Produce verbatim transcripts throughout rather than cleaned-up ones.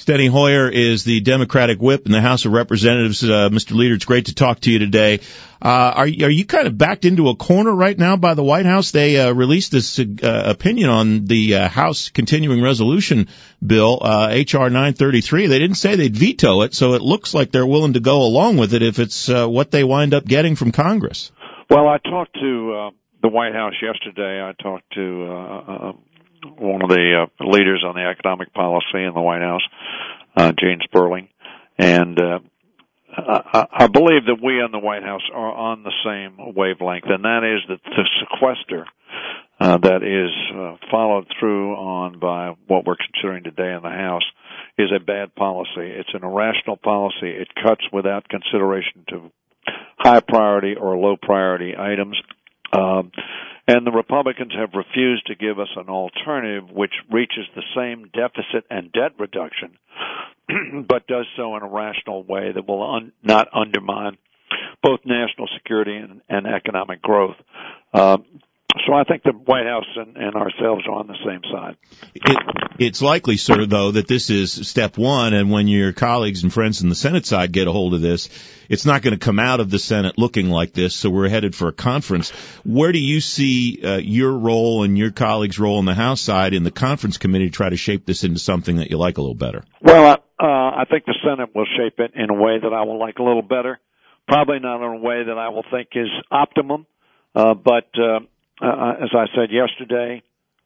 Steny Hoyer is the Democratic whip in the House of Representatives. Uh, Mister Leader, it's great to talk to you today. Uh, are, are you kind of backed into a corner right now by the White House? They uh, released this uh, opinion on the uh, House Continuing Resolution bill, uh, H R nine thirty-three. They didn't say they'd veto it, so it looks like they're willing to go along with it if it's uh, what they wind up getting from Congress. Well, I talked to uh, the White House yesterday. I talked to uh, uh, one of the uh, leaders on the economic policy in the White House, uh, Gene Sperling, and uh, I, I believe that we in the White House are on the same wavelength, and that is that the sequester uh, that is uh, followed through on by what we're considering today in the House is a bad policy. It's an irrational policy. It cuts without consideration to high priority or low priority items. Um, and the Republicans have refused to give us an alternative which reaches the same deficit and debt reduction, but does so in a rational way that will un- not undermine both national security and, and economic growth. Um, So I think the White House and, and ourselves are on the same side. It, it's likely, sir, though, that this is step one, and when your colleagues and friends in the Senate side get a hold of this, it's not going to come out of the Senate looking like this, so we're headed for a conference. Where do you see uh, your role and your colleagues' role on the House side in the conference committee to try to shape this into something that you like a little better? Well, uh, I think the Senate will shape it in a way that I will like a little better, probably not in a way that I will think is optimum, uh, but... Uh, Uh, as I said yesterday,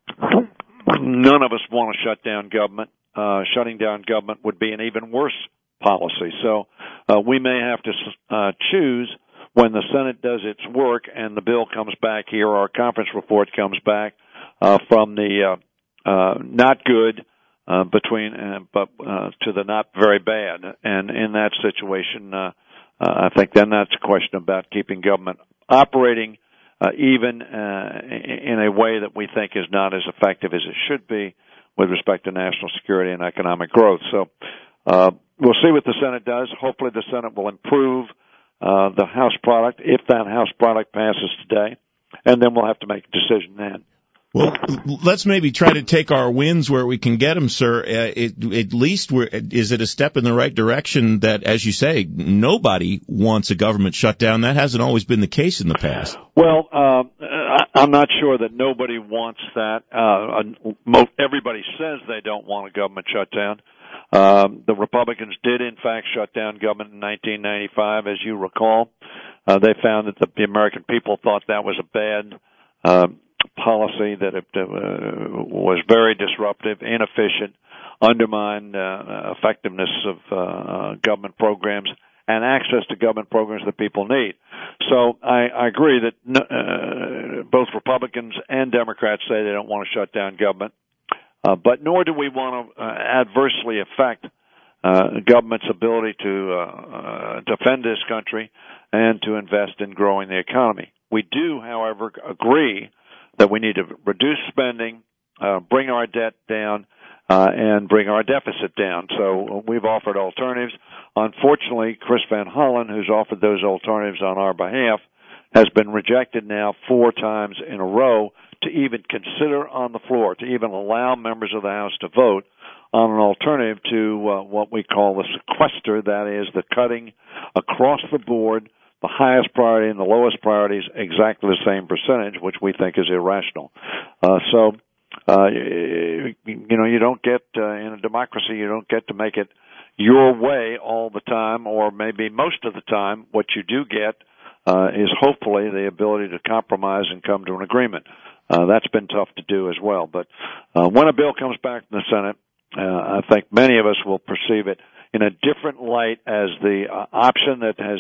none of us want to shut down government. Uh, shutting down government would be an even worse policy. So uh, we may have to uh, choose when the Senate does its work and the bill comes back here, or our conference report comes back uh, from the uh, uh, not good uh, between, uh, but uh, to the not very bad. And in that situation, uh, uh, I think then that's a question about keeping government operating Uh, even uh, in a way that we think is not as effective as it should be with respect to national security and economic growth. So uh, we'll see what the Senate does. Hopefully the Senate will improve uh, the House product if that House product passes today, and then we'll have to make a decision then. Well, let's maybe try to take our wins where we can get them, sir. Uh, it, at least, we're, is it a step in the right direction that, as you say, nobody wants a government shutdown? That hasn't always been the case in the past. Well, uh, I'm not sure that nobody wants that. Uh, everybody says they don't want a government shutdown. Um, the Republicans did, in fact, shut down government in nineteen ninety-five, as you recall. Uh, they found that the, the American people thought that was a bad uh, policy, that it uh, was very disruptive, inefficient, undermined uh, effectiveness of uh, government programs and access to government programs that people need. So I, I agree that uh, both Republicans and Democrats say they don't want to shut down government, uh, but nor do we want to uh, adversely affect uh, government's ability to uh, uh, defend this country and to invest in growing the economy. We do, however, agree that we need to reduce spending, uh, bring our debt down, uh, and bring our deficit down. So we've offered alternatives. Unfortunately, Chris Van Hollen, who's offered those alternatives on our behalf, has been rejected now four times in a row to even consider on the floor, to even allow members of the House to vote on an alternative to uh, what we call the sequester, that is, the cutting across the board, the highest priority and the lowest priorities exactly the same percentage, which we think is irrational. Uh, so, uh, you know, you don't get, uh, in a democracy, you don't get to make it your way all the time, or maybe most of the time. What you do get uh, is hopefully the ability to compromise and come to an agreement. Uh, that's been tough to do as well. But uh, when a bill comes back from the Senate, uh, I think many of us will perceive it in a different light as the uh, option that has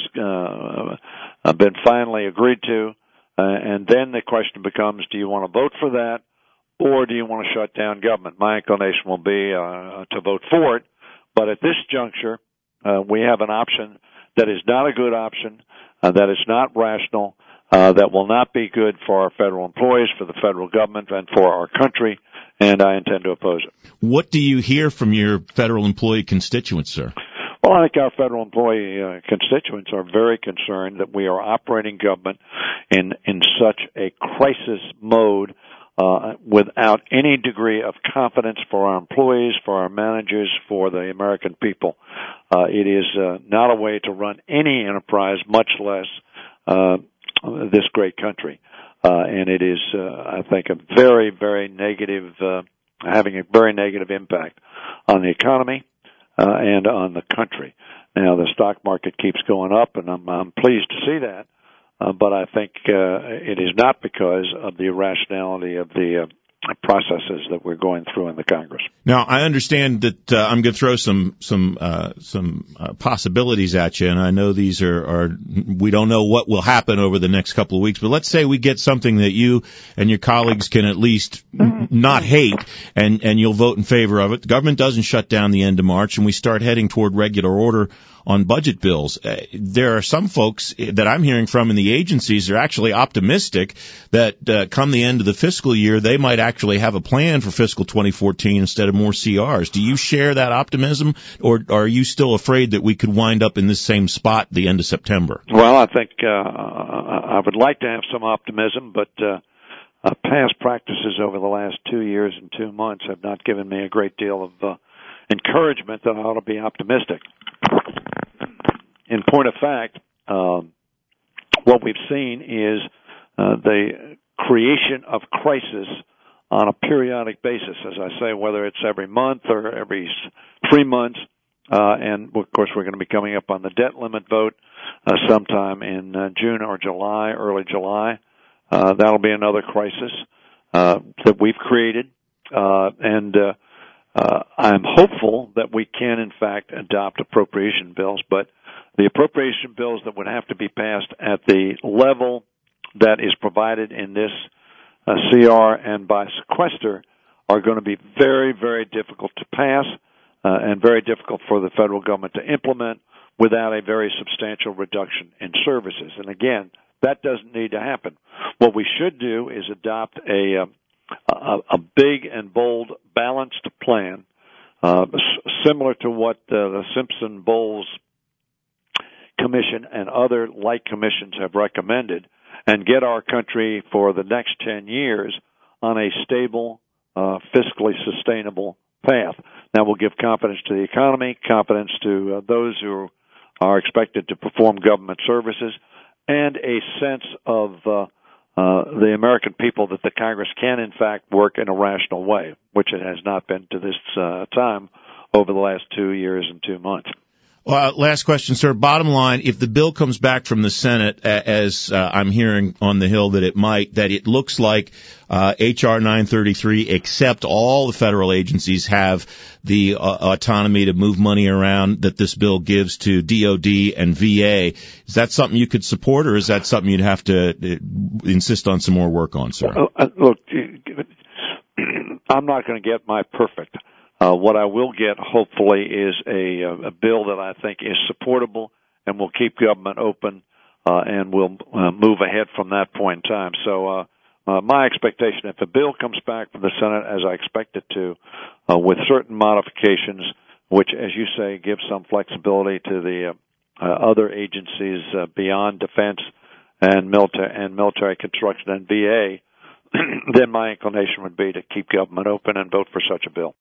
uh, been finally agreed to, uh, and then the question becomes, do you want to vote for that, or do you want to shut down government? My inclination will be uh, to vote for it, but at this juncture, uh, we have an option that is not a good option, uh, that is not rational, uh, that will not be good for our federal employees, for the federal government, and for our country, and I intend to oppose it. What do you hear from your federal employee constituents, sir? Well, I think our federal employee uh, constituents are very concerned that we are operating government in in such a crisis mode uh, without any degree of confidence for our employees, for our managers, for the American people. Uh, it is uh, not a way to run any enterprise, much less uh, this great country. Uh, and it is, uh, I think, a very, very negative, uh, having a very negative impact on the economy uh, and on the country. Now, the stock market keeps going up, and I'm, I'm pleased to see that. Uh, but I think uh, it is not because of the irrationality of the uh, processes that we're going through in the Congress. Now, I understand that uh, I'm going to throw some some uh, some uh, possibilities at you, and I know these are, are we don't know what will happen over the next couple of weeks. But let's say we get something that you and your colleagues can at least not hate, and and you'll vote in favor of it. The government doesn't shut down the end of March, and we start heading toward regular order on budget bills. Uh, there are some folks that I'm hearing from in the agencies are actually optimistic that uh, come the end of the fiscal year, they might actually have a plan for fiscal twenty fourteen instead of more C Rs. Do you share that optimism, or are you still afraid that we could wind up in this same spot at the end of September? Well, I think uh, I would like to have some optimism, but uh, uh, past practices over the last two years and two months have not given me a great deal of uh, encouragement that I ought to be optimistic. In point of fact, um, what we've seen is uh, the creation of crisis on a periodic basis, as I say, whether it's every month or every three months. Uh, and, of course, we're going to be coming up on the debt limit vote uh, sometime in uh, June or July, early July. Uh, that'll be another crisis uh, that we've created. Uh, and uh, uh, I'm hopeful that we can, in fact, adopt appropriation bills, but the appropriation bills that would have to be passed at the level that is provided in this uh, C R and by sequester are going to be very, very difficult to pass uh, and very difficult for the federal government to implement without a very substantial reduction in services. And again, that doesn't need to happen. What we should do is adopt a, a, a big and bold balanced plan uh, similar to what uh, the Simpson-Bowles Commission and other like commissions have recommended, and get our country for the next ten years on a stable, uh, fiscally sustainable path. That will give confidence to the economy, confidence to uh, those who are expected to perform government services, and a sense of uh, uh, the American people that the Congress can, in fact, work in a rational way, which it has not been to this uh, time over the last two years and two months. Uh, last question, sir. Bottom line, if the bill comes back from the Senate, as uh, I'm hearing on the Hill that it might, that it looks like uh, H R nine thirty-three, except all the federal agencies have the uh, autonomy to move money around that this bill gives to D O D and V A. Is that something you could support, or is that something you'd have to uh, insist on some more work on, sir? Well, uh, look, I'm not going to get my perfect. Uh, what I will get, hopefully, is a, a bill that I think is supportable and will keep government open uh, and will uh, move ahead from that point in time. So uh, uh, my expectation, if the bill comes back from the Senate, as I expect it to, uh, with certain modifications, which, as you say, gives some flexibility to the uh, uh, other agencies uh, beyond defense and military and military construction and V A, then my inclination would be to keep government open and vote for such a bill.